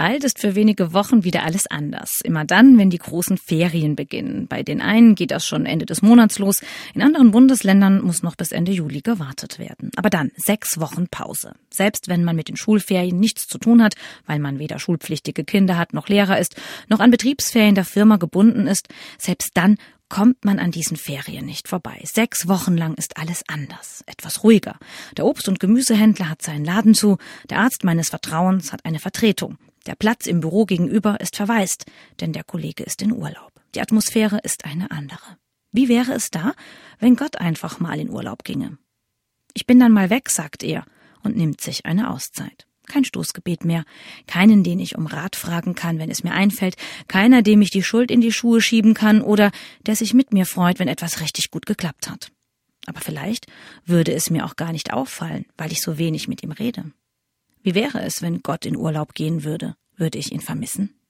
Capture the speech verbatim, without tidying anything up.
Bald ist für wenige Wochen wieder alles anders. Immer dann, wenn die großen Ferien beginnen. Bei den einen geht das schon Ende des Monats los. In anderen Bundesländern muss noch bis Ende Juli gewartet werden. Aber dann sechs Wochen Pause. Selbst wenn man mit den Schulferien nichts zu tun hat, weil man weder schulpflichtige Kinder hat, noch Lehrer ist, noch an Betriebsferien der Firma gebunden ist, selbst dann kommt man an diesen Ferien nicht vorbei. Sechs Wochen lang ist alles anders, etwas ruhiger. Der Obst- und Gemüsehändler hat seinen Laden zu, der Arzt meines Vertrauens hat eine Vertretung. Der Platz im Büro gegenüber ist verwaist, denn der Kollege ist in Urlaub. Die Atmosphäre ist eine andere. Wie wäre es da, wenn Gott einfach mal in Urlaub ginge? Ich bin dann mal weg, sagt er und nimmt sich eine Auszeit. Kein Stoßgebet mehr, keinen, den ich um Rat fragen kann, wenn es mir einfällt, keiner, dem ich die Schuld in die Schuhe schieben kann oder der sich mit mir freut, wenn etwas richtig gut geklappt hat. Aber vielleicht würde es mir auch gar nicht auffallen, weil ich so wenig mit ihm rede. Wie wäre es, wenn Gott in Urlaub gehen würde? Würde ich ihn vermissen?